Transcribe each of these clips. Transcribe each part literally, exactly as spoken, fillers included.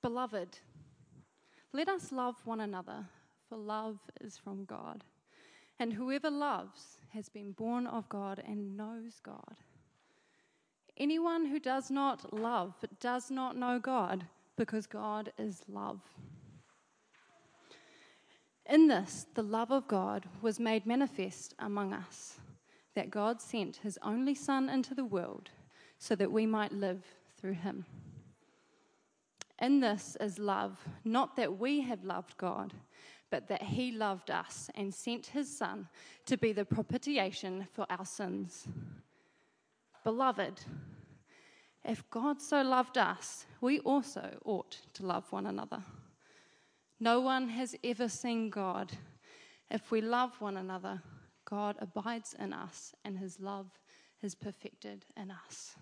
Beloved, let us love one another, for love is from God. And whoever loves has been born of God and knows God. Anyone who does not love does not know God, because God is love. In this, the love of God was made manifest among us, that God sent his only Son into the world so that we might live through him. In this is love, not that we have loved God, but that he loved us and sent his Son to be the propitiation for our sins. Beloved, if God so loved us, we also ought to love one another. No one has ever seen God. If we love one another, God abides in us, and his love is perfected in us.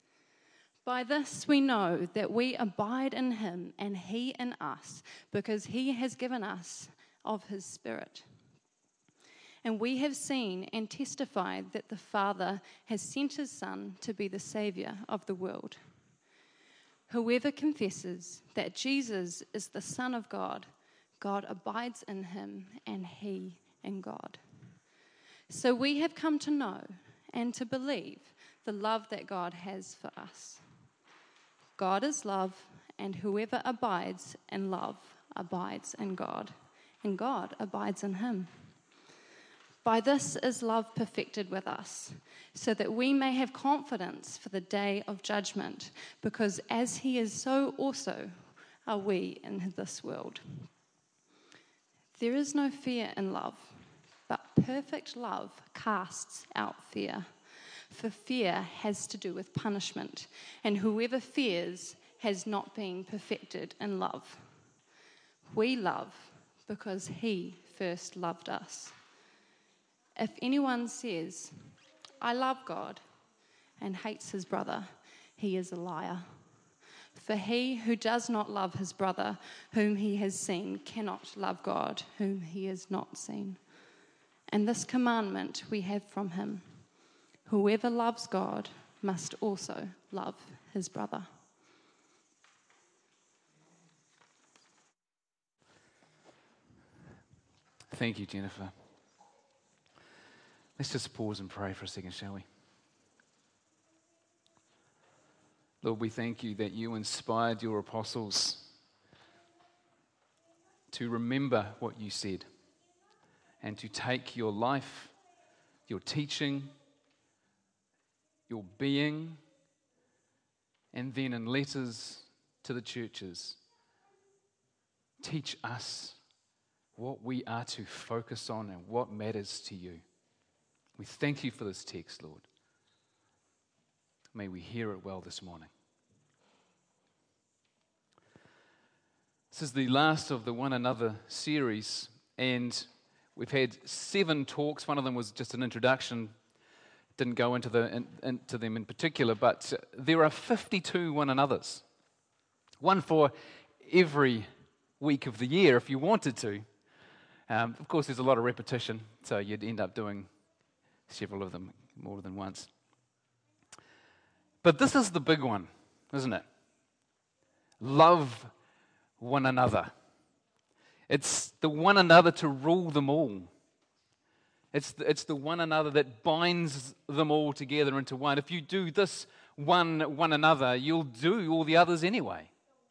By this we know that we abide in him and he in us, because he has given us of his Spirit. And we have seen and testified that the Father has sent his Son to be the Saviour of the world. Whoever confesses that Jesus is the Son of God, God abides in him and he in God. So we have come to know and to believe the love that God has for us. God is love, and whoever abides in love abides in God, and God abides in him. By this is love perfected with us, so that we may have confidence for the day of judgment, because as he is, so also are we in this world. There is no fear in love, but perfect love casts out fear. For fear has to do with punishment, and whoever fears has not been perfected in love. We love because he first loved us. If anyone says, I love God, and hates his brother, he is a liar. For he who does not love his brother whom he has seen cannot love God whom he has not seen. And this commandment we have from him: whoever loves God must also love his brother. Thank you, Jennifer. Let's just pause and pray for a second, shall we? Lord, we thank you that you inspired your apostles to remember what you said and to take your life, your teaching, your being, and then in letters to the churches, teach us what we are to focus on and what matters to you. We thank you for this text, Lord. May we hear it well this morning. This is the last of the One Another series, and we've had seven talks. One of them was just an introduction. Didn't go into the in, into them in particular, but there are fifty-two One Another's. One for every week of the year if you wanted to. Um, of course, there's a lot of repetition, so you'd end up doing several of them more than once. But this is the big one, isn't it? Love one another. It's the one another to rule them all. It's the, it's the one another that binds them all together into one. If you do this one one another, you'll do all the others anyway.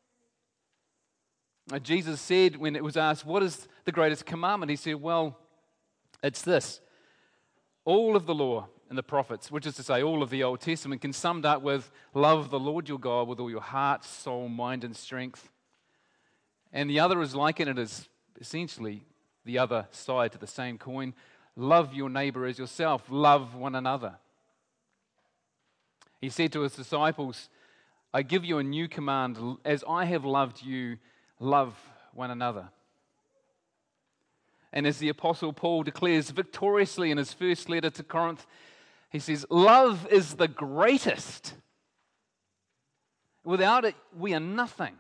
Uh, Jesus said when it was asked, what is the greatest commandment? He said, well, it's this. All of the law and the prophets, which is to say all of the Old Testament, can summed up with love the Lord your God with all your heart, soul, mind, and strength. And the other is like it is essentially the other side to the same coin. Love your neighbor as yourself. Love one another. He said to his disciples, I give you a new command. As I have loved you, love one another. And as the Apostle Paul declares victoriously in his first letter to Corinth, he says, love is the greatest. Without it, we are nothing.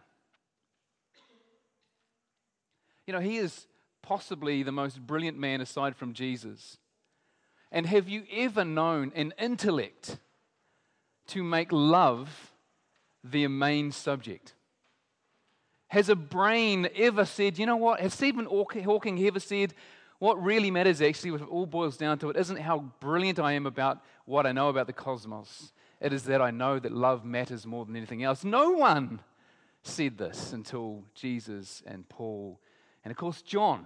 You know, he is possibly the most brilliant man aside from Jesus. And have you ever known an intellect to make love their main subject? Has a brain ever said, you know what? Has Stephen Hawking ever said, what really matters actually, if it all boils down to it, isn't how brilliant I am about what I know about the cosmos. It is that I know that love matters more than anything else. No one said this until Jesus and Paul and, of course, John.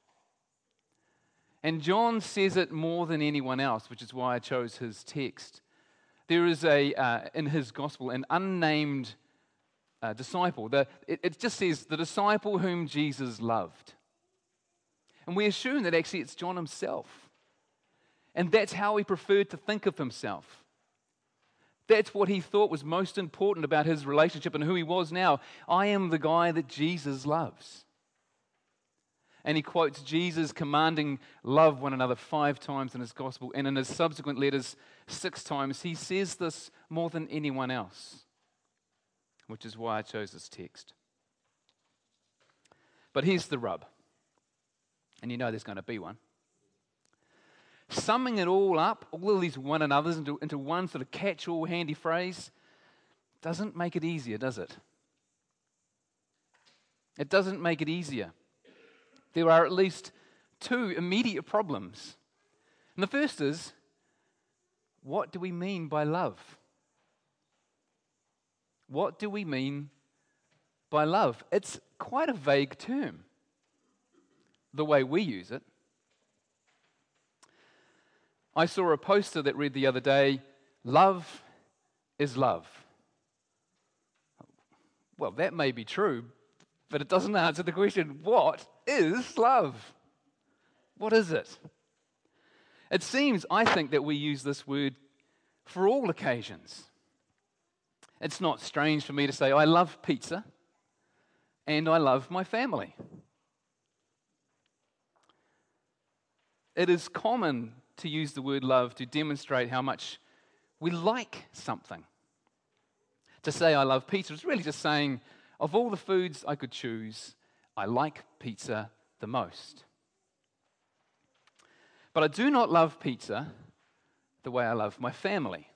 And John says it more than anyone else, which is why I chose his text. There is a, uh, in his gospel, an unnamed uh, disciple. The, it, it just says, the disciple whom Jesus loved. And we assume that actually it's John himself. And that's how he preferred to think of himself. That's what he thought was most important about his relationship and who he was now. I am the guy that Jesus loves. And he quotes Jesus commanding love one another five times in his gospel. And in his subsequent letters, six times, he says this more than anyone else. Which is why I chose this text. But here's the rub. And you know there's going to be one. Summing it all up, all of these one another's into, into one sort of catch-all handy phrase, doesn't make it easier, does it? It doesn't make it easier. There are at least two immediate problems. And the first is, what do we mean by love? What do we mean by love? It's quite a vague term, the way we use it. I saw a poster that read the other day, love is love. Well, that may be true, but it doesn't answer the question, what is love? What is it? It seems, I think, that we use this word for all occasions. It's not strange for me to say, I love pizza and I love my family. It is common to use the word love to demonstrate how much we like something. To say I love pizza is really just saying, of all the foods I could choose, I like pizza the most. But I do not love pizza the way I love my family.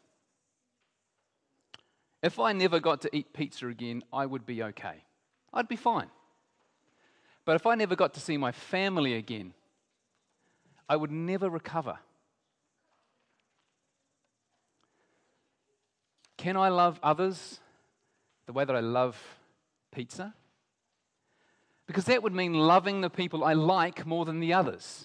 If I never got to eat pizza again, I would be okay. I'd be fine. But if I never got to see my family again, I would never recover. Can I love others the way that I love pizza? Because that would mean loving the people I like more than the others.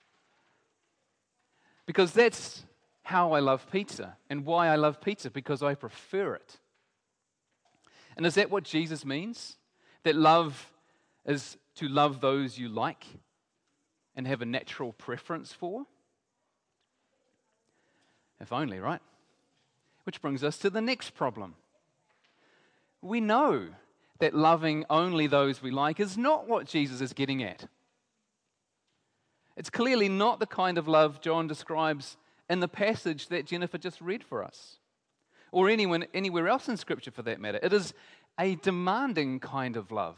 Because that's how I love pizza and why I love pizza, because I prefer it. And is that what Jesus means? That love is to love those you like and have a natural preference for? If only, right? Which brings us to the next problem. We know that loving only those we like is not what Jesus is getting at. It's clearly not the kind of love John describes in the passage that Jennifer just read for us, or anyone anywhere else in Scripture for that matter. It is a demanding kind of love.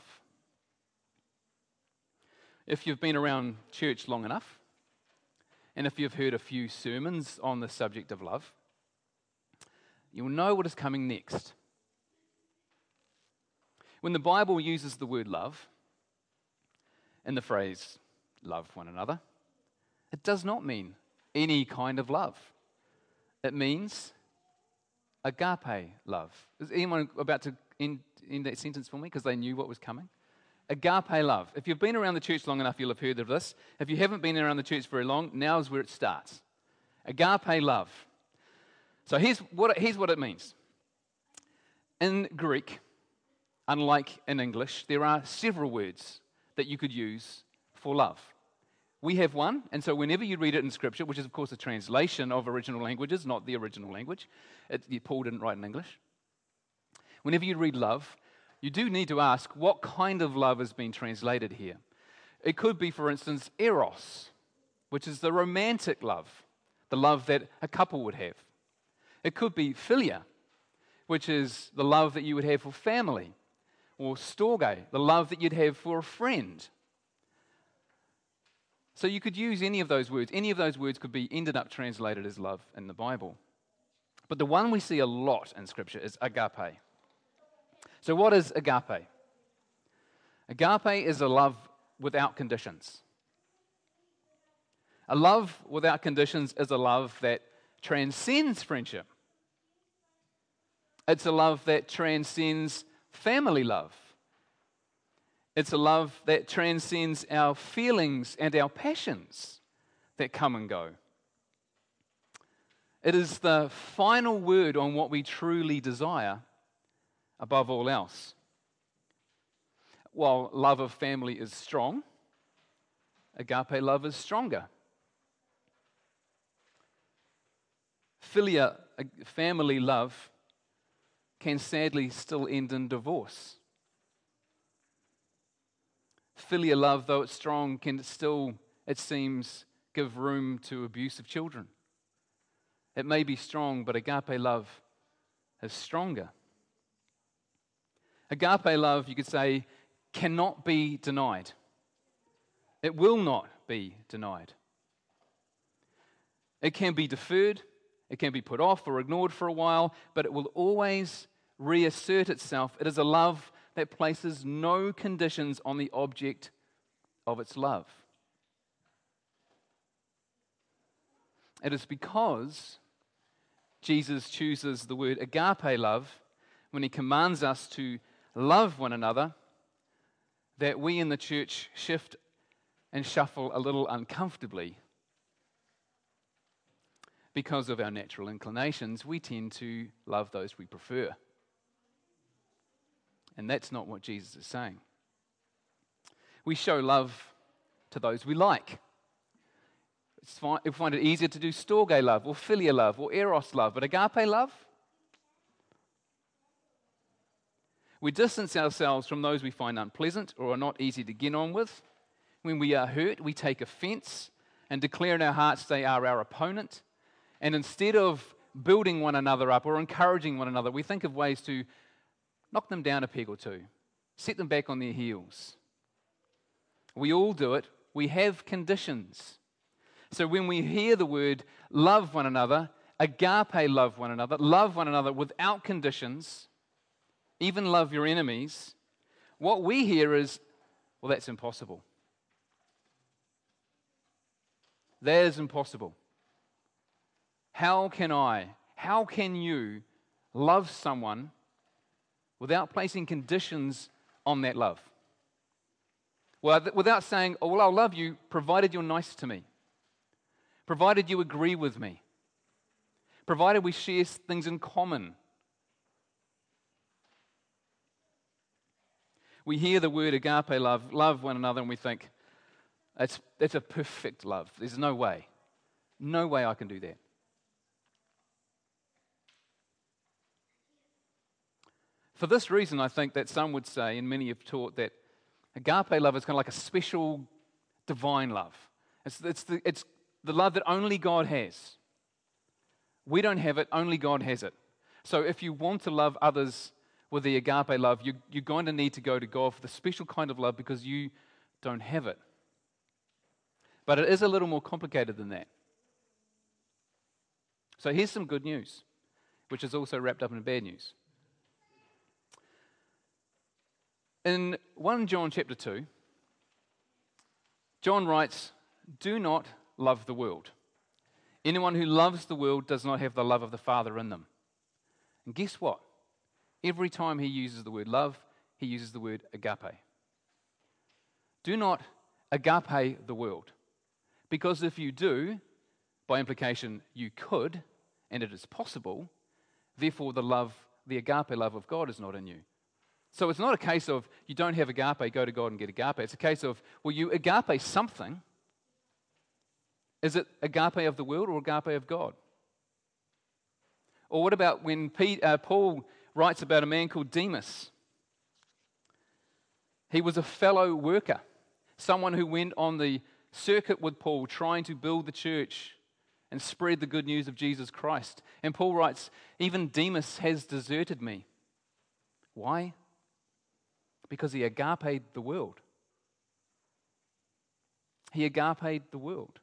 If you've been around church long enough, and if you've heard a few sermons on the subject of love, you'll know what is coming next. When the Bible uses the word love in the phrase, love one another, it does not mean any kind of love. It means agape love. Is anyone about to end, end that sentence for me because they knew what was coming? Agape love. If you've been around the church long enough, you'll have heard of this. If you haven't been around the church very long, now's where it starts. Agape love. So here's what it, here's what it means. In Greek, unlike in English, there are several words that you could use for love. We have one, and so whenever you read it in Scripture, which is of course a translation of original languages, not the original language, it, Paul didn't write in English. Whenever you read love, you do need to ask what kind of love has been translated here. It could be, for instance, eros, which is the romantic love, the love that a couple would have. It could be philia, which is the love that you would have for family, or storge, the love that you'd have for a friend. So you could use any of those words. Any of those words could be ended up translated as love in the Bible. But the one we see a lot in Scripture is agape. So what is agape? Agape is a love without conditions. A love without conditions is a love that transcends friendship. It's a love that transcends family love. It's a love that transcends our feelings and our passions that come and go. It is the final word on what we truly desire above all else. While love of family is strong, agape love is stronger. Philia, family love, can sadly still end in divorce. Philia love, though it's strong, can still, it seems, give room to abuse of children. It may be strong, but agape love is stronger. Agape love, you could say, cannot be denied. It will not be denied. It can be deferred, it can be put off or ignored for a while, but it will always reassert itself. It is a love that places no conditions on the object of its love. It is because Jesus chooses the word agape love when he commands us to love one another that we in the church shift and shuffle a little uncomfortably. Because of our natural inclinations, we tend to love those we prefer. And that's not what Jesus is saying. We show love to those we like. It's fine, we find it easier to do storge love, or philia love, or eros love, but agape love? We distance ourselves from those we find unpleasant or are not easy to get on with. When we are hurt, we take offense and declare in our hearts they are our opponent. And instead of building one another up or encouraging one another, we think of ways to knock them down a peg or two, set them back on their heels. We all do it. We have conditions. So when we hear the word love one another, agape love one another, love one another without conditions, even love your enemies, what we hear is, well, that's impossible. That is impossible. How can I, how can you love someone without placing conditions on that love? Well, without saying, oh, well, I'll love you provided you're nice to me, provided you agree with me, provided we share things in common. We hear the word agape love, love one another, and we think, that's, that's a perfect love. There's no way. No way I can do that. For this reason, I think that some would say, and many have taught, that agape love is kind of like a special divine love. It's, it's, the, it's the love that only God has. We don't have it, only God has it. So if you want to love others with the agape love, you, you're going to need to go to God for the special kind of love because you don't have it. But it is a little more complicated than that. So here's some good news, which is also wrapped up in bad news. In First John chapter two, John writes, "Do not love the world. Anyone who loves the world does not have the love of the Father in them." And guess what? Every time he uses the word love, he uses the word agape. Do not agape the world. Because if you do, by implication, you could, and it is possible, therefore the love, the agape love of God is not in you. So it's not a case of you don't have agape, go to God and get agape. It's a case of, well, you agape something. Is it agape of the world or agape of God? Or what about when Pete, uh, Paul writes about a man called Demas? He was a fellow worker, someone who went on the circuit with Paul trying to build the church and spread the good news of Jesus Christ. And Paul writes, even Demas has deserted me. Why? Because he agape'd the world. He agape'd the world.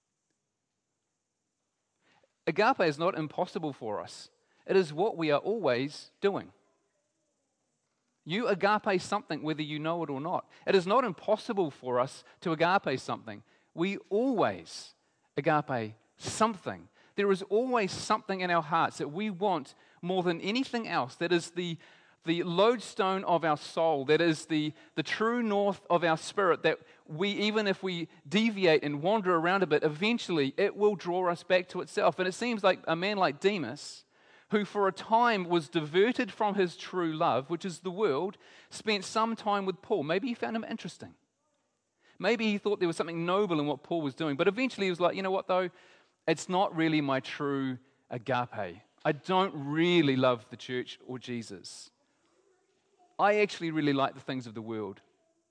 Agape is not impossible for us. It is what we are always doing. You agape something whether you know it or not. It is not impossible for us to agape something. We always agape something. There is always something in our hearts that we want more than anything else, that is the, the lodestone of our soul, that is the, the true north of our spirit, that we, even if we deviate and wander around a bit, eventually it will draw us back to itself. And it seems like a man like Demas, who for a time was diverted from his true love, which is the world, spent some time with Paul. Maybe he found him interesting. Maybe he thought there was something noble in what Paul was doing. But eventually he was like, you know what though? It's not really my true agape. I don't really love the church or Jesus. I actually really like the things of the world.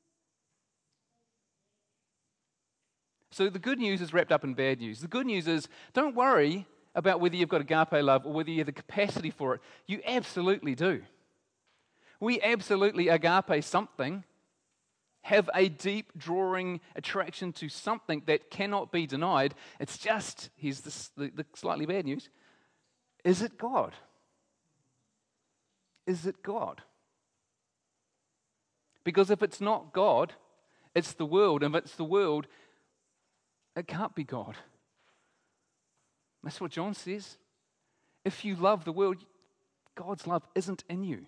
So the good news is wrapped up in bad news. The good news is, don't worry about whether you've got agape love or whether you have the capacity for it. You absolutely do. We absolutely agape something, have a deep drawing attraction to something that cannot be denied. It's just, here's the, the, the slightly bad news, is it God? Is it God? Because if it's not God, it's the world. And if it's the world, it can't be God. That's what John says. If you love the world, God's love isn't in you.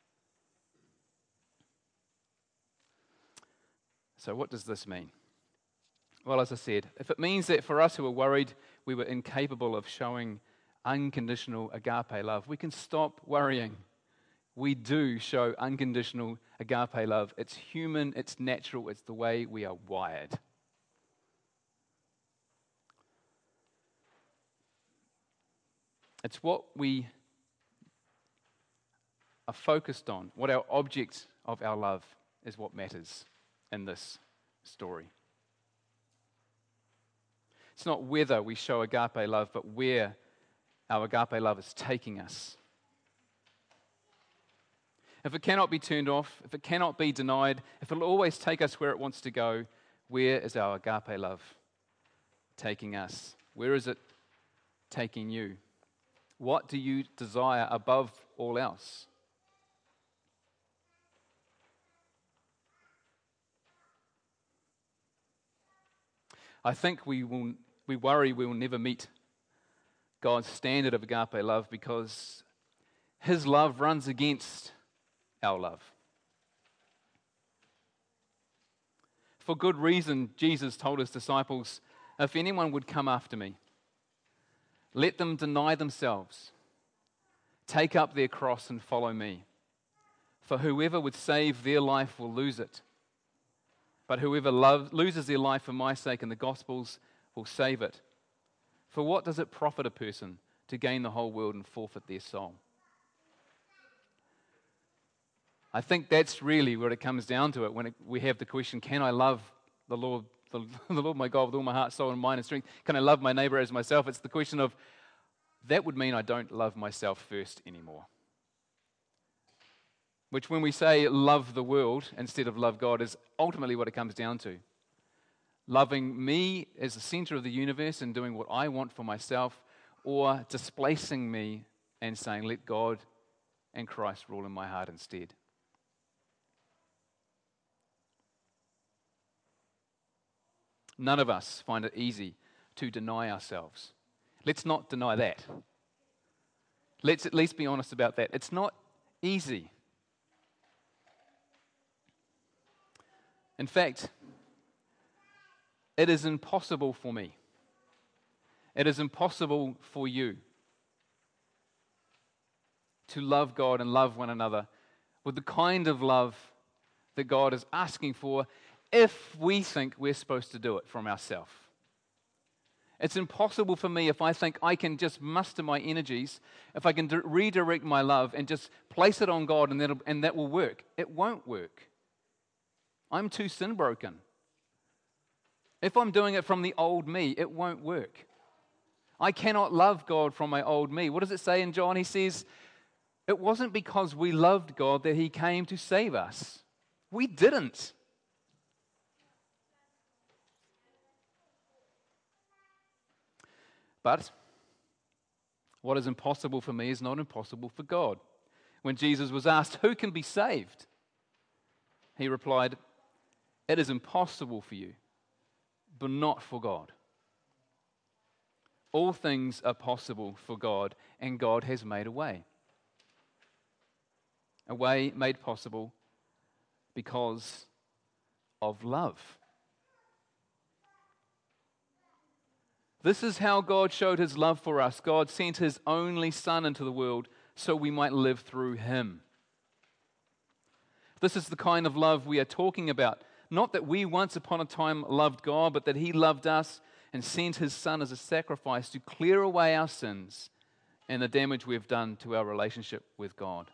So what does this mean? Well, as I said, if it means that for us who are worried we were incapable of showing unconditional agape love, we can stop worrying. We do show unconditional agape love. It's human, it's natural, it's the way we are wired. It's what we are focused on, what our object of our love is what matters in this story. It's not whether we show agape love, but where our agape love is taking us. If it cannot be turned off, if it cannot be denied, if it'll always take us where it wants to go, where is our agape love taking us? Where is it taking you? What do you desire above all else? I think we will we worry we will never meet God's standard of agape love because His love runs against our love. For good reason, Jesus told His disciples, if anyone would come after me, let them deny themselves, take up their cross and follow me. For whoever would save their life will lose it. But whoever loves, loses their life for my sake and the gospel's will save it. For what does it profit a person to gain the whole world and forfeit their soul? I think that's really what it comes down to it when it, we have the question, can I love the Lord, the, the Lord my God with all my heart, soul, and mind and strength? Can I love my neighbor as myself? It's the question of, that would mean I don't love myself first anymore. Which when we say love the world instead of love God is ultimately what it comes down to. Loving me as the center of the universe and doing what I want for myself, or displacing me and saying, let God and Christ rule in my heart instead. None of us find it easy to deny ourselves. Let's not deny that. Let's at least be honest about that. It's not easy. In fact, it is impossible for me. It is impossible for you to love God and love one another with the kind of love that God is asking for if we think we're supposed to do it from ourselves. It's impossible for me if I think I can just muster my energies, if I can d- redirect my love and just place it on God and, that'll, and that will work. It won't work. I'm too sin broken. If I'm doing it from the old me, it won't work. I cannot love God from my old me. What does it say in John? He says, it wasn't because we loved God that He came to save us. We didn't. But what is impossible for me is not impossible for God. When Jesus was asked, who can be saved? He replied, "It is impossible for you, but not for God. All things are possible for God, and God has made a way." A way made possible because of love. This is how God showed his love for us. God sent his only Son into the world so we might live through him. This is the kind of love we are talking about. Not that we once upon a time loved God, but that he loved us and sent his Son as a sacrifice to clear away our sins and the damage we've done to our relationship with God.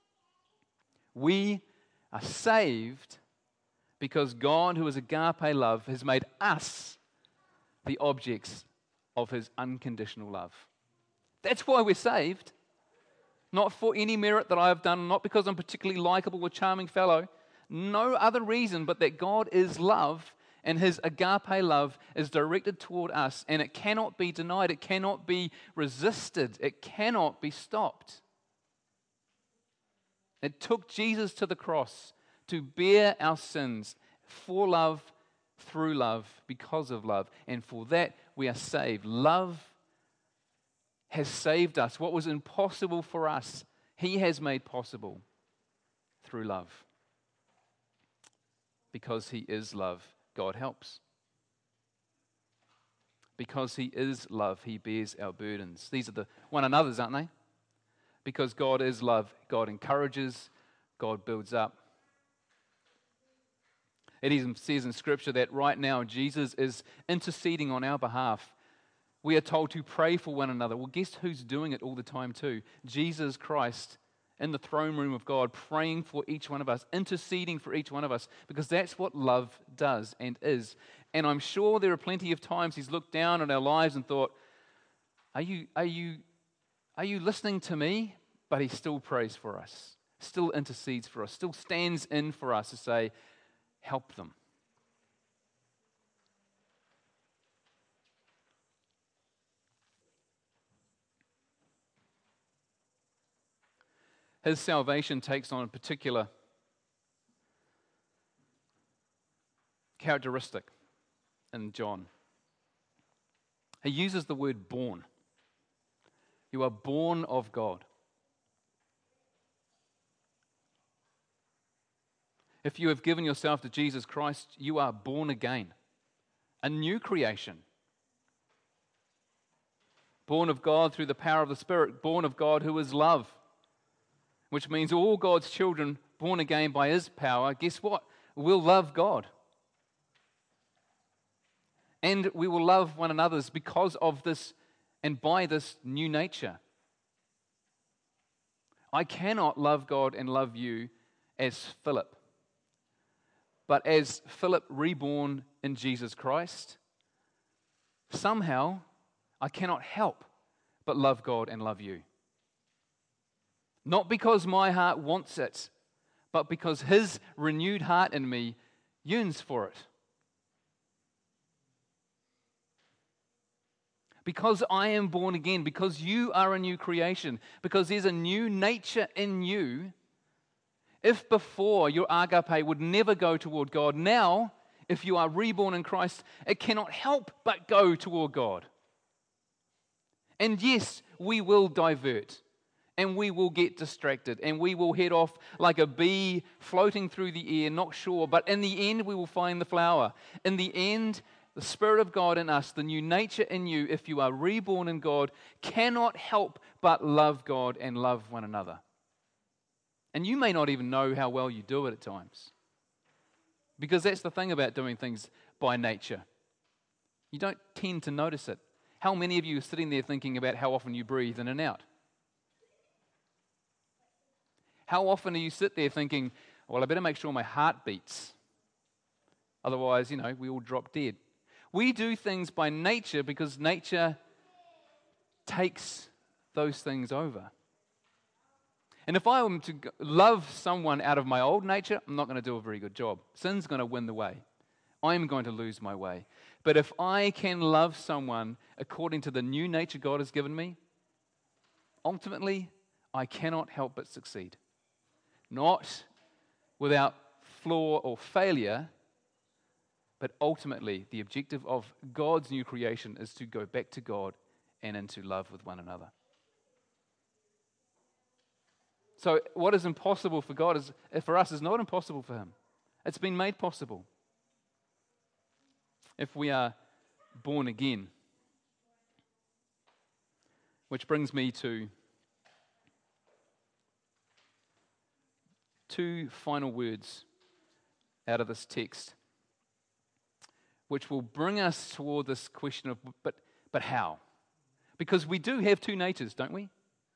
We are saved because God, who is agape love, has made us the objects of his unconditional love. That's why we're saved. Not for any merit that I have done, not because I'm particularly likable or charming fellow. No other reason but that God is love, and his agape love is directed toward us, and it cannot be denied, it cannot be resisted, it cannot be stopped. It took Jesus to the cross to bear our sins for love, through love, because of love, and for that we are saved. Love has saved us. What was impossible for us, he has made possible through love. Because he is love, God helps. Because he is love, he bears our burdens. These are the one another's, aren't they? Because God is love, God encourages, God builds up. It even says in Scripture that right now Jesus is interceding on our behalf. We are told to pray for one another. Well, guess who's doing it all the time too? Jesus Christ in the throne room of God, praying for each one of us, interceding for each one of us, because that's what love does and is. And I'm sure there are plenty of times he's looked down on our lives and thought, are you, are you, are you listening to me? But he still prays for us, still intercedes for us, still stands in for us to say, help them. His salvation takes on a particular characteristic in John. He uses the word born. You are born of God. If you have given yourself to Jesus Christ, you are born again, a new creation. Born of God through the power of the Spirit, born of God who is love, which means all God's children born again by his power, guess what? Will love God. And we will love one another because of this and by this new nature. I cannot love God and love you as Philip. But as Philip reborn in Jesus Christ, somehow I cannot help but love God and love you. Not because my heart wants it, but because his renewed heart in me yearns for it. Because I am born again, because you are a new creation, because there's a new nature in you. If before your agape would never go toward God, now, if you are reborn in Christ, it cannot help but go toward God. And yes, we will divert, and we will get distracted, and we will head off like a bee floating through the air, not sure, but in the end we will find the flower. In the end, the Spirit of God in us, the new nature in you, if you are reborn in God, cannot help but love God and love one another. And you may not even know how well you do it at times. Because that's the thing about doing things by nature. You don't tend to notice it. How many of you are sitting there thinking about how often you breathe in and out? How often do you sit there thinking, well, I better make sure my heart beats. Otherwise, you know, we all drop dead. We do things by nature because nature takes those things over. And if I were to love someone out of my old nature, I'm not going to do a very good job. Sin's going to win the way. I'm going to lose my way. But if I can love someone according to the new nature God has given me, ultimately, I cannot help but succeed. Not without flaw or failure, but ultimately the objective of God's new creation is to go back to God and into love with one another. So what is impossible for God is, for us is not impossible for Him. It's been made possible if we are born again. Which brings me to two final words out of this text, which will bring us toward this question of, but, but how? Because we do have two natures, don't we?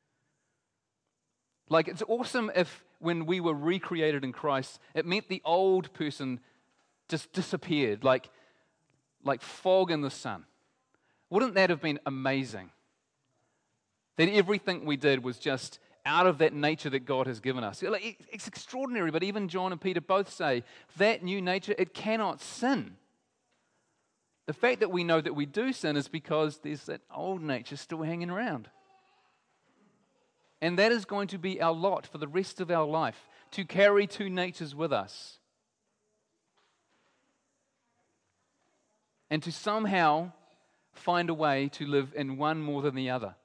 Like, it's awesome if when we were recreated in Christ, it meant the old person just disappeared, like, like fog in the sun. Wouldn't that have been amazing? That everything we did was just out of that nature that God has given us. Like, it's extraordinary, but even John and Peter both say that new nature, it cannot sin. The fact that we know that we do sin is because there's that old nature still hanging around. And that is going to be our lot for the rest of our life, to carry two natures with us. And to somehow find a way to live in one more than the other.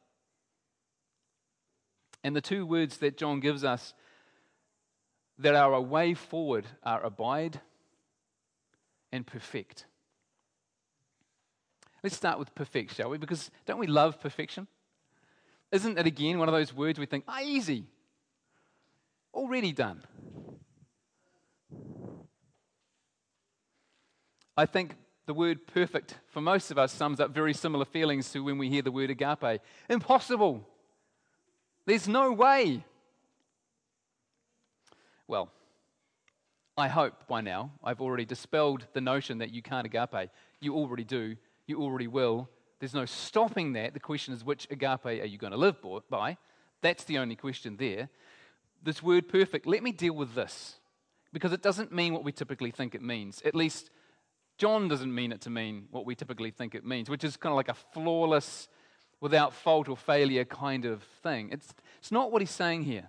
And the two words that John gives us that are a way forward are abide and perfect. Let's start with perfect, shall we? Because don't we love perfection? Isn't it again one of those words we think, ah, easy, already done? I think the word perfect, for most of us, sums up very similar feelings to when we hear the word agape. Impossible. There's no way. Well, I hope by now I've already dispelled the notion that you can't agape. You already do. You already will. There's no stopping that. The question is, which agape are you going to live by? That's the only question there. This word perfect, let me deal with this, because it doesn't mean what we typically think it means. At least John doesn't mean it to mean what we typically think it means, which is kind of like a flawless, without fault or failure kind of thing. It's, it's not what he's saying here.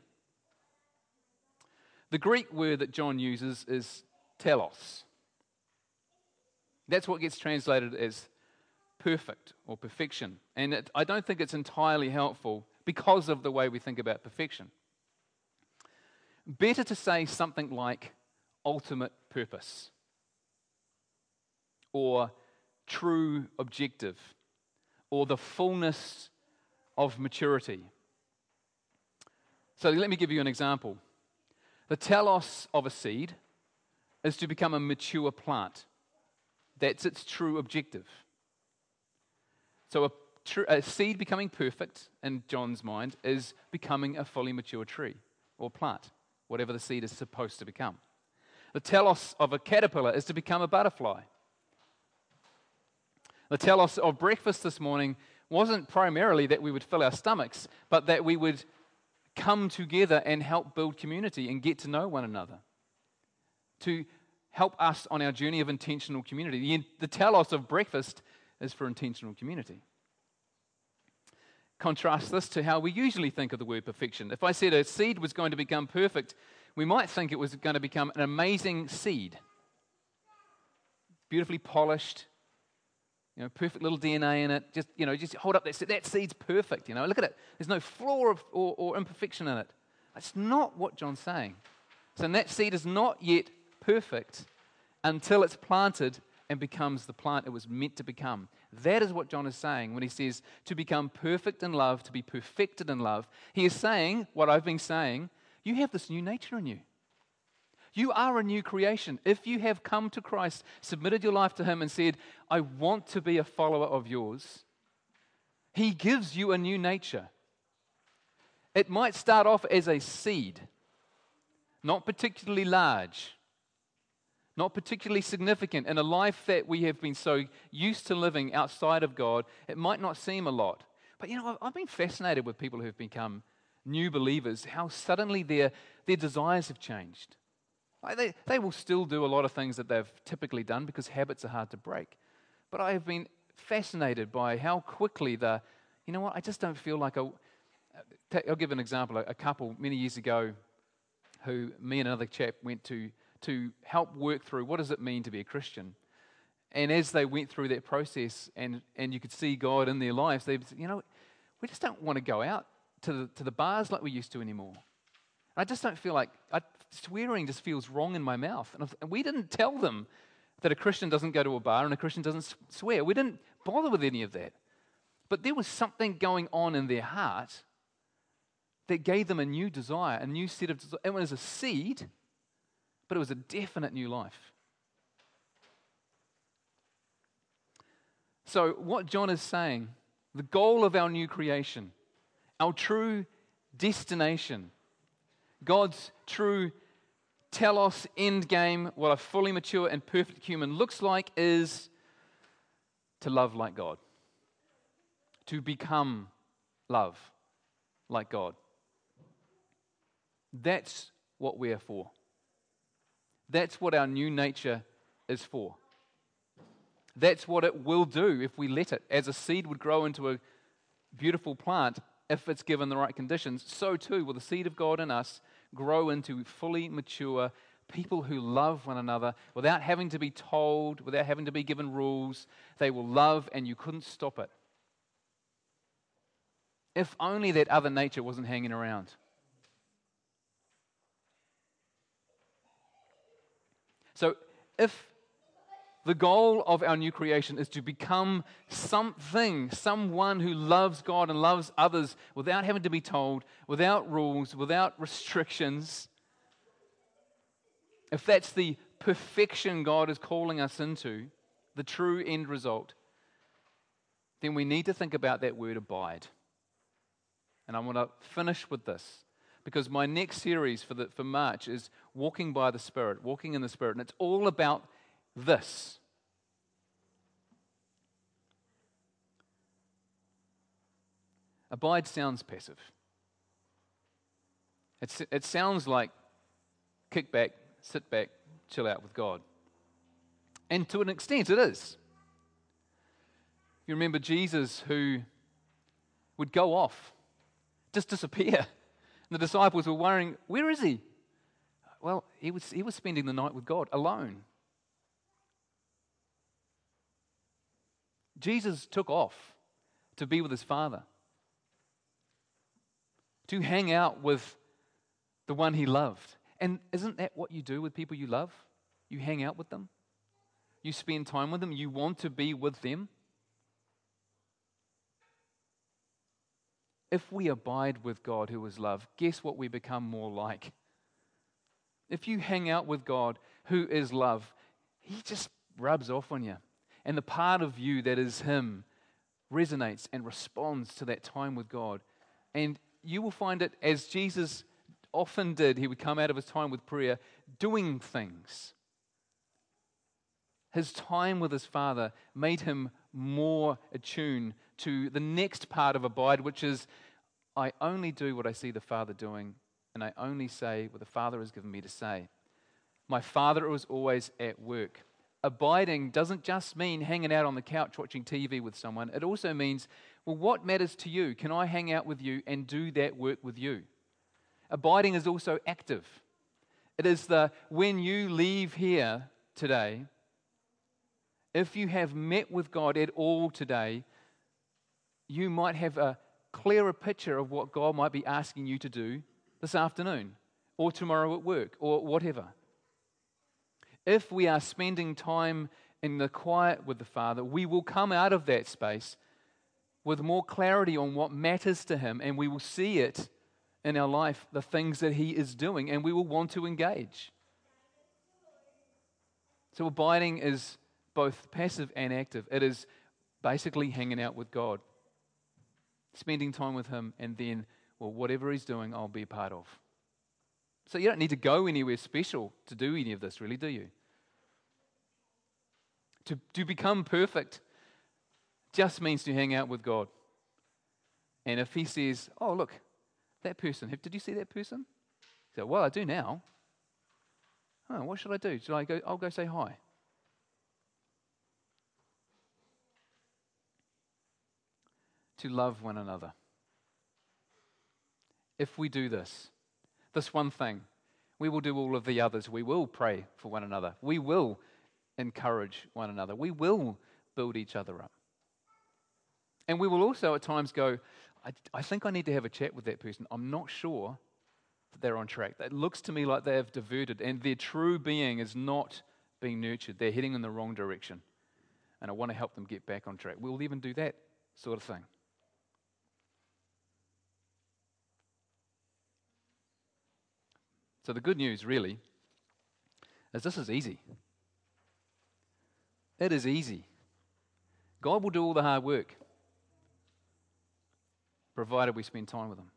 The Greek word that John uses is telos. That's what gets translated as perfect or perfection. And it, I don't think it's entirely helpful because of the way we think about perfection. Better to say something like ultimate purpose or true objective or the fullness of maturity. So let me give you an example. The telos of a seed is to become a mature plant. That's its true objective. So a, tr- a seed becoming perfect, in John's mind, is becoming a fully mature tree or plant, whatever the seed is supposed to become. The telos of a caterpillar is to become a butterfly. The telos of breakfast this morning wasn't primarily that we would fill our stomachs, but that we would come together and help build community and get to know one another. To help us on our journey of intentional community. The, the telos of breakfast is for intentional community. Contrast this to how we usually think of the word perfection. If I said a seed was going to become perfect, we might think it was going to become an amazing seed. Beautifully polished, you know, perfect little D N A in it. Just, you know, just hold up that seed. That seed's perfect, you know. Look at it. There's no flaw or, or, or imperfection in it. That's not what John's saying. So that seed is not yet perfect until it's planted and becomes the plant it was meant to become. That is what John is saying when he says to become perfect in love, to be perfected in love. He is saying what I've been saying, you have this new nature in you. You are a new creation. If you have come to Christ, submitted your life to Him and said, I want to be a follower of yours, He gives you a new nature. It might start off as a seed, not particularly large, not particularly significant. In a life that we have been so used to living outside of God, it might not seem a lot. But you know, I've been fascinated with people who've become new believers, how suddenly their, their desires have changed. Like they, they will still do a lot of things that they've typically done because habits are hard to break. But I have been fascinated by how quickly the, you know what, I just don't feel like a, I'll give an example. A couple many years ago who me and another chap went to to help work through what does it mean to be a Christian. And as they went through that process, and, and you could see God in their lives, they said, you know, we just don't want to go out to the, to the bars like we used to anymore. I just don't feel like, I, swearing just feels wrong in my mouth. And, and we didn't tell them that a Christian doesn't go to a bar and a Christian doesn't swear. We didn't bother with any of that. But there was something going on in their heart that gave them a new desire, a new set of desire. It was a seed, but it was a definite new life. So what John is saying, the goal of our new creation, our true destination, God's true telos end game, what a fully mature and perfect human looks like, is to love like God, to become love like God. That's what we're for. That's what our new nature is for. That's what it will do if we let it. As a seed would grow into a beautiful plant if it's given the right conditions, so too will the seed of God in us grow into fully mature people who love one another without having to be told, without having to be given rules. They will love and you couldn't stop it. If only that other nature wasn't hanging around. So if the goal of our new creation is to become something, someone who loves God and loves others without having to be told, without rules, without restrictions, if that's the perfection God is calling us into, the true end result, then we need to think about that word abide. And I want to finish with this, because my next series for, the, for March is Walking by the Spirit, Walking in the Spirit, and it's all about this. Abide sounds passive. It's, it sounds like kick back, sit back, chill out with God. And to an extent it is. You remember Jesus who would go off, just disappear. And the disciples were worrying, where is he? Well, he was, he was spending the night with God alone. Jesus took off to be with his Father, to hang out with the one he loved. And isn't that what you do with people you love? You hang out with them. You spend time with them. You want to be with them. If we abide with God who is love, guess what we become more like? If you hang out with God who is love, he just rubs off on you. And the part of you that is him resonates and responds to that time with God. And you will find it, as Jesus often did, he would come out of his time with prayer doing things. His time with his Father made him more attuned to the next part of abide, which is, I only do what I see the Father doing, and I only say what the Father has given me to say. My Father was always at work. Abiding doesn't just mean hanging out on the couch watching T V with someone. It also means, well, what matters to you? Can I hang out with you and do that work with you? Abiding is also active. It is the, when you leave here today, if you have met with God at all today, you might have a clearer picture of what God might be asking you to do this afternoon or tomorrow at work or whatever. If we are spending time in the quiet with the Father, we will come out of that space with more clarity on what matters to him, and we will see it in our life, the things that he is doing, and we will want to engage. So abiding is both passive and active. It is basically hanging out with God, spending time with him, and then, well, whatever he's doing, I'll be a part of. So you don't need to go anywhere special to do any of this, really, do you? To, to become perfect just means to hang out with God. And if he says, oh, look, that person, did you see that person? You say, well, I do now. Oh, what should I do? Should I go? I'll go say hi. To love one another. If we do this, this one thing, We will do all of the others. We will pray for one another. We will encourage one another. We will build each other up. And we will also at times go, I, I think I need to have a chat with that person. I'm not sure that they're on track. It looks to me like they have diverted and their true being is not being nurtured. They're heading in the wrong direction. And I want to help them get back on track. We'll even do that sort of thing. So the good news really is this is easy. It is easy. God will do all the hard work, provided we spend time with Him.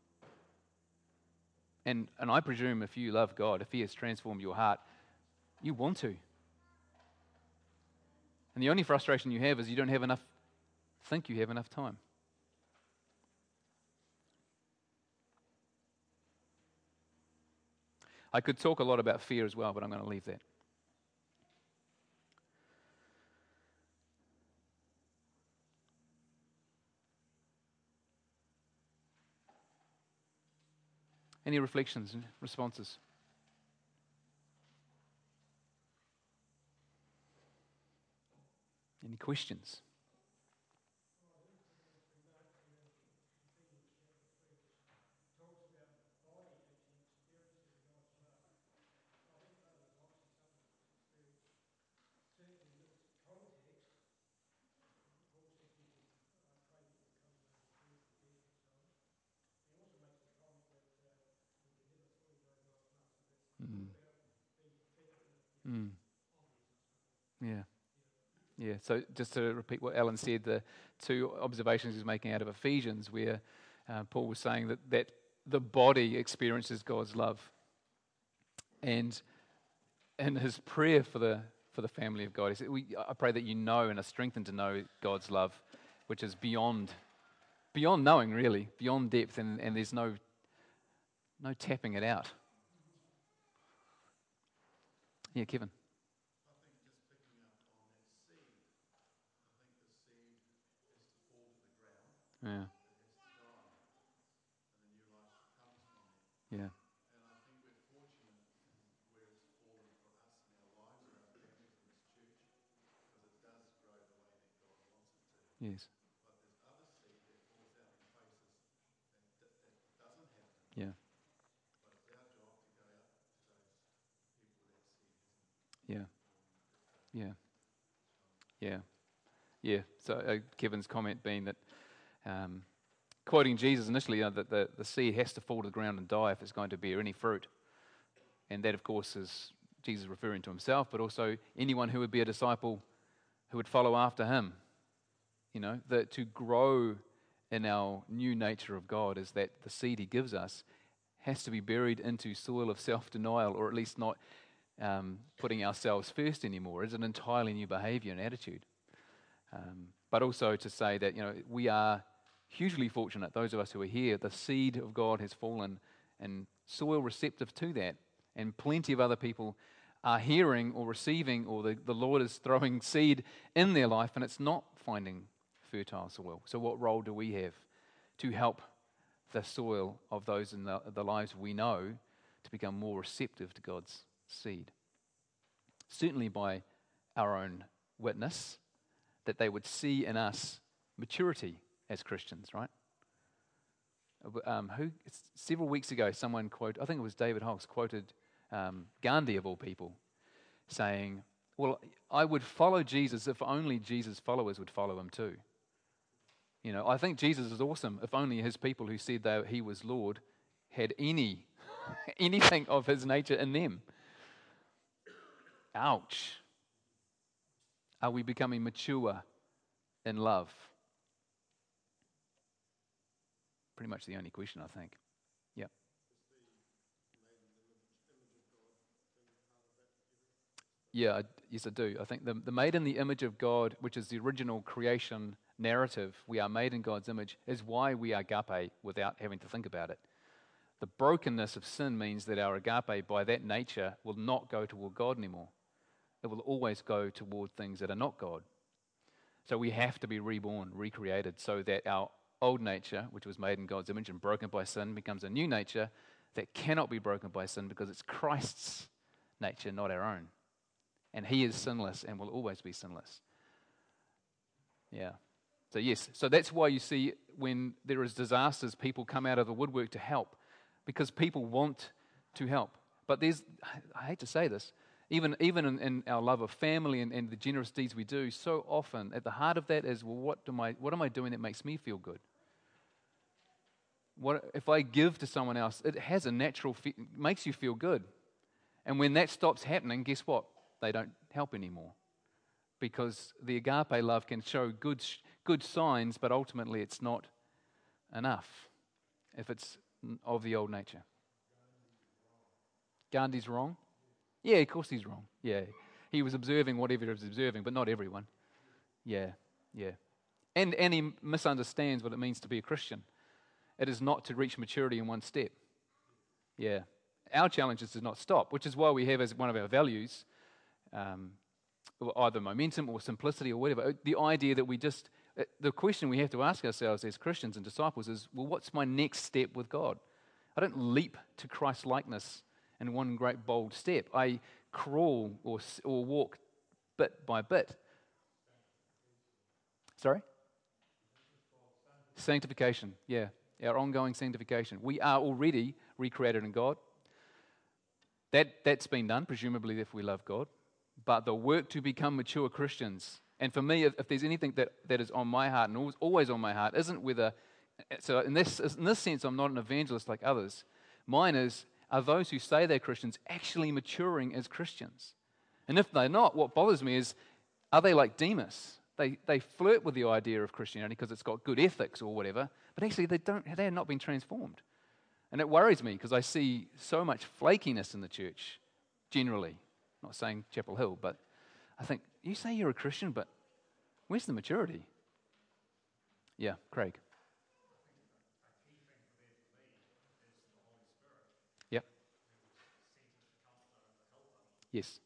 And, and I presume if you love God, if He has transformed your heart, you want to. And the only frustration you have is you don't have enough, think you have enough time. I could talk a lot about fear as well, but I'm going to leave that. Any reflections and responses? Any questions? Mm. Mm. Yeah. Yeah. So just to repeat what Alan said, the two observations he's making out of Ephesians, where uh, Paul was saying that, that the body experiences God's love. And in his prayer for the for the family of God, he said, we, I pray that you know and are strengthened to know God's love, which is beyond beyond knowing, really, beyond depth, and, and there's no no tapping it out. Yeah, Kevin. I think just picking up on that seed, I think the seed has to fall to the ground. Yeah. It has to die, and the new life comes from that. Yeah. And I think we're fortunate where it's fallen for us in our lives or our families in this church, because it does grow the way that God wants it to. Yes. But there's other seed that falls out in places that, that, that doesn't have it. Yeah. But it's our job to go out to those people where that seed hasn't. Yeah. Yeah. Yeah. Yeah. So uh, Kevin's comment being that, um, quoting Jesus initially, uh, that the, the seed has to fall to the ground and die if it's going to bear any fruit. And that, of course, is Jesus referring to himself, but also anyone who would be a disciple who would follow after him. You know, that to grow in our new nature of God is that the seed he gives us has to be buried into soil of self-denial, or at least not um, putting ourselves first anymore. It's an entirely new behavior and attitude. Um, but also to say that, you know, we are hugely fortunate, those of us who are here, the seed of God has fallen and soil receptive to that, and plenty of other people are hearing or receiving, or the, the Lord is throwing seed in their life and it's not finding fertile soil. So what role do we have to help the soil of those in the, the lives we know to become more receptive to God's seed? Certainly by our own witness, that they would see in us maturity as Christians, right? Um, who several weeks ago, someone quoted, I think it was David Hawkes, quoted um, Gandhi of all people, saying, well, I would follow Jesus if only Jesus' followers would follow him too. You know, I think Jesus is awesome if only his people who said that he was Lord had any anything of his nature in them. Ouch. Are we becoming mature in love? Pretty much the only question, I think. Yep. Yeah, I, yes, I do. I think the, the made in the image of God, which is the original creation narrative, we are made in God's image, is why we are agape without having to think about it. The brokenness of sin means that our agape, by that nature, will not go toward God anymore. It will always go toward things that are not God. So we have to be reborn, recreated, so that our old nature, which was made in God's image and broken by sin, becomes a new nature that cannot be broken by sin because it's Christ's nature, not our own. And he is sinless and will always be sinless. Yeah. So yes, so that's why you see when there is disasters, people come out of the woodwork to help, because people want to help. But there's, I hate to say this, even even in, in our love of family and, and the generous deeds we do, so often at the heart of that is, well, what am I what am I doing that makes me feel good? What if I give to someone else? It has a natural, fe- makes you feel good, and when that stops happening, guess what? They don't help anymore, because the agape love can show good good signs, but ultimately it's not enough if it's of the old nature. Gandhi's wrong? Yeah, of course he's wrong. Yeah, he was observing whatever he was observing, but not everyone. Yeah, yeah. And, and he misunderstands what it means to be a Christian. It is not to reach maturity in one step. Yeah. Our challenge is to not stop, which is why we have as one of our values, um, either momentum or simplicity or whatever, the idea that we just, the question we have to ask ourselves as Christians and disciples is, well, what's my next step with God? I don't leap to Christ likeness in one great bold step. I crawl or or walk bit by bit. Sorry? Sanctification, yeah. Our ongoing sanctification. We are already recreated in God. That, that's been done, presumably, if we love God. But the work to become mature Christians, and for me, if, if there's anything that, that is on my heart and always, always on my heart, isn't whether, so in this, in this sense, I'm not an evangelist like others. Mine is, are those who say they're Christians actually maturing as Christians? And if they're not, what bothers me is, are they like Demas? They they flirt with the idea of Christianity because it's got good ethics or whatever, but actually they don't. They have not been transformed. And it worries me because I see so much flakiness in the church, generally. Not saying Chapel Hill, but I think, you say you're a Christian, but where's the maturity? Yeah, Craig. Yep. Yes.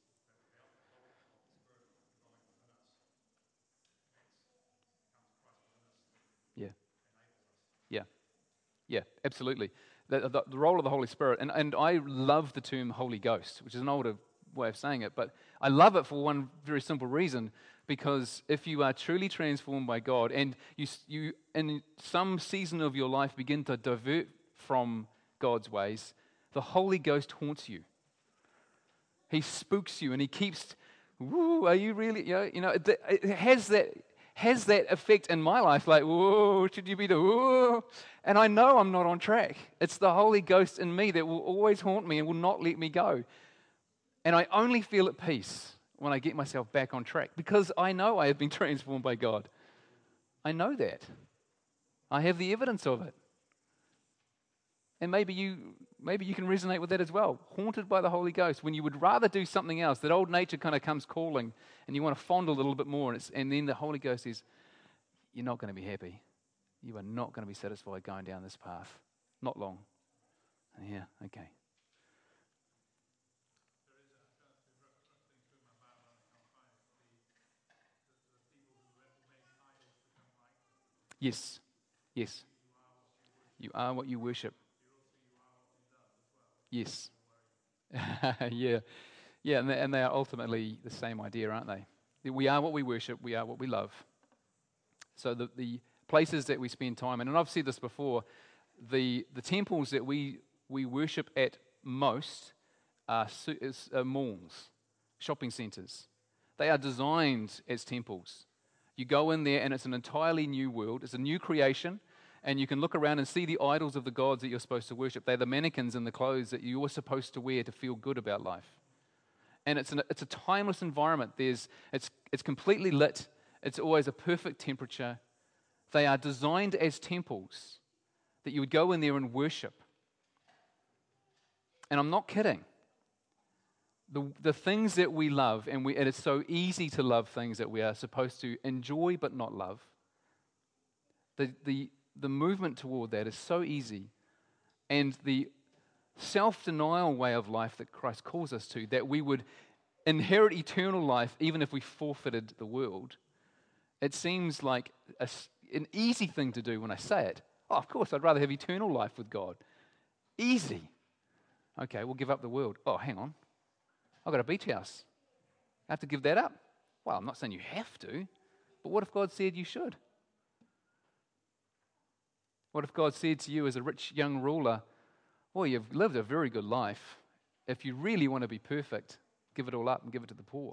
Yeah. Yeah. Yeah, absolutely. The, the, the role of the Holy Spirit, and, and I love the term Holy Ghost, which is an older way of saying it, but I love it for one very simple reason, because if you are truly transformed by God and you, you in some season of your life begin to divert from God's ways, the Holy Ghost haunts you. He spooks you and he keeps, woo, are you really, you know, you know it, it has that has that effect in my life, like, whoa, should you be the whoa? And I know I'm not on track. It's the Holy Ghost in me that will always haunt me and will not let me go. And I only feel at peace when I get myself back on track, because I know I have been transformed by God. I know that. I have the evidence of it. And maybe you maybe you can resonate with that as well. Haunted by the Holy Ghost, when you would rather do something else, that old nature kind of comes calling, and you want to fondle a little bit more, and, it's, and then the Holy Ghost says, you're not going to be happy. You are not going to be satisfied going down this path. Not long. Yeah, okay. Yes, yes. You are what you worship. Yes. yeah. Yeah, and they, and they are ultimately the same idea, aren't they? We are what we worship, we are what we love. So the, the places that we spend time in, and I've said this before, the, the temples that we, we worship at most are, is, are malls, shopping centres. They are designed as temples. You go in there and it's an entirely new world. It's a new creation. And you can look around and see the idols of the gods that you're supposed to worship. They're the mannequins and the clothes that you're supposed to wear to feel good about life. And it's, an, it's a timeless environment. There's, it's, it's completely lit. It's always a perfect temperature. They are designed as temples that you would go in there and worship. And I'm not kidding. The, the things that we love, and, we, and it's so easy to love things that we are supposed to enjoy but not love. The, the, the movement toward that is so easy. And the self-denial way of life that Christ calls us to, that we would inherit eternal life even if we forfeited the world, it seems like a, an easy thing to do when I say it. Oh, of course, I'd rather have eternal life with God. Easy. Okay, we'll give up the world. Oh, hang on. I've got a beach house. I have to give that up. Well, I'm not saying you have to, but what if God said you should? What if God said to you as a rich young ruler, well, you've lived a very good life. If you really want to be perfect, give it all up and give it to the poor.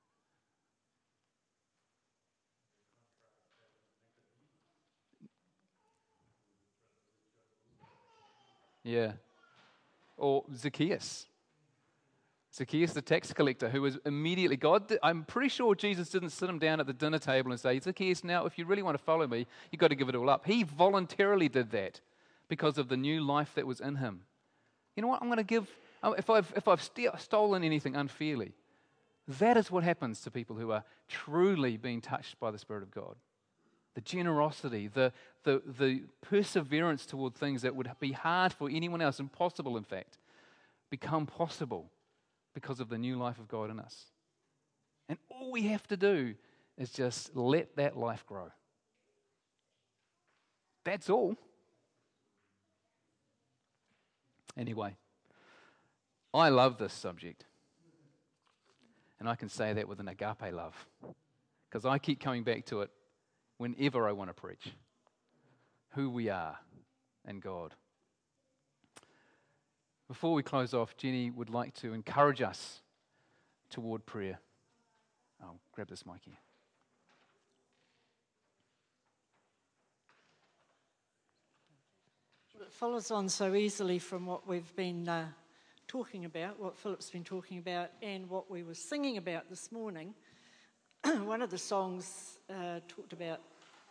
Yeah. Or Zacchaeus. Zacchaeus, the tax collector, who was immediately, God, I'm pretty sure Jesus didn't sit him down at the dinner table and say, Zacchaeus, now if you really want to follow me, you've got to give it all up. He voluntarily did that because of the new life that was in him. You know what, I'm going to give, if I've, if I've st- stolen anything unfairly, that is what happens to people who are truly being touched by the Spirit of God. The generosity, the, the, the perseverance toward things that would be hard for anyone else, impossible in fact, become possible because of the new life of God in us. And all we have to do is just let that life grow. That's all. Anyway, I love this subject. And I can say that with an agape love, because I keep coming back to it whenever I want to preach. Who we are in God. Before we close off, Jenny would like to encourage us toward prayer. I'll grab this mic here. It follows on so easily from what we've been uh, talking about, what Philip's been talking about, and what we were singing about this morning. One of the songs uh, talked about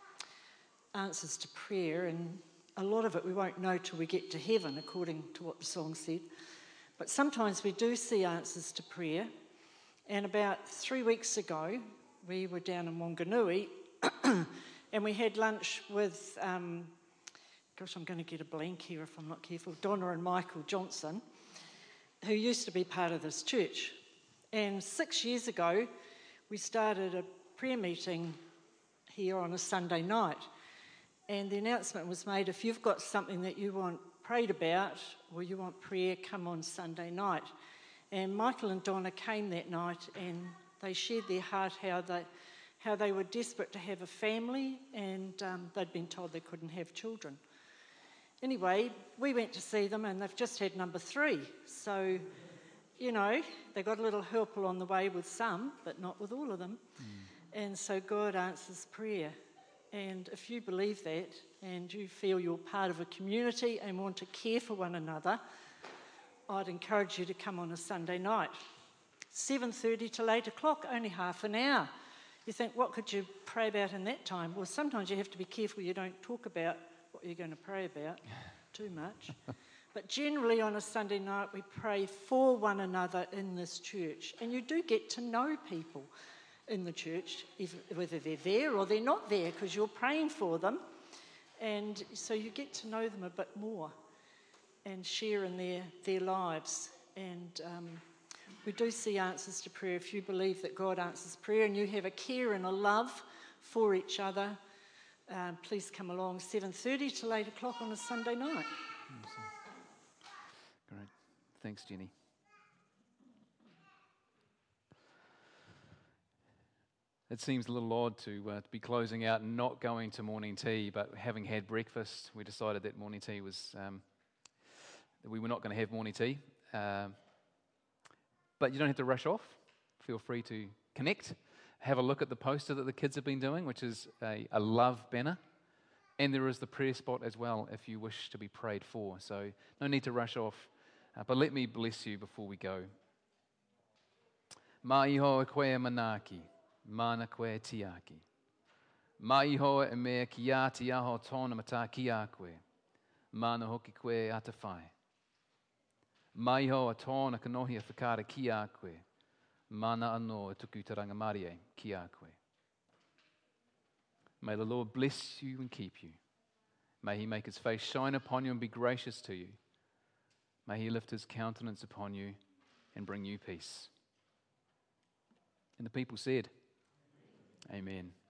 answers to prayer, and a lot of it we won't know till we get to heaven, according to what the song said. But sometimes we do see answers to prayer. And about three weeks ago, we were down in Wanganui, and we had lunch with, um, gosh, I'm going to get a blank here if I'm not careful, Donna and Michael Johnson, who used to be part of this church. And six years ago, we started a prayer meeting here on a Sunday night. And the announcement was made, if you've got something that you want prayed about or you want prayer, come on Sunday night. And Michael and Donna came that night and they shared their heart how they, how they were desperate to have a family, and um, they'd been told they couldn't have children. Anyway, we went to see them and they've just had number three. So, you know, they got a little help along the way with some, but not with all of them. Mm. And so God answers prayer. And if you believe that and you feel you're part of a community and want to care for one another, I'd encourage you to come on a Sunday night. seven thirty till eight o'clock, only half an hour. You think, what could you pray about in that time? Well, sometimes you have to be careful you don't talk about what you're going to pray about too much. But generally on a Sunday night we pray for one another in this church. And you do get to know people in the church, whether they're there or they're not there, because you're praying for them. And so you get to know them a bit more and share in their, their lives. And um, we do see answers to prayer. If you believe that God answers prayer and you have a care and a love for each other, um, please come along seven thirty till eight o'clock on a Sunday night. Awesome. Great. Thanks, Jenny. It seems a little odd to, uh, to be closing out and not going to morning tea, but having had breakfast, we decided that morning tea was, um, that we were not going to have morning tea. Um, but you don't have to rush off. Feel free to connect. Have a look at the poster that the kids have been doing, which is a, a love banner. And there is the prayer spot as well if you wish to be prayed for. So no need to rush off. Uh, but let me bless you before we go. Ma iho e koe manaki. Mana koe tiaki. Ma iho e mea ki a ti aho tōna mata ki a koe. Mana hoki koe ata whai. Ma iho a tōna kanohi a whakara ki a koe. Mana anō e tuku te rangamarie ki a koe. May the Lord bless you and keep you. May he make his face shine upon you and be gracious to you. May he lift his countenance upon you and bring you peace. And the people said, Amen.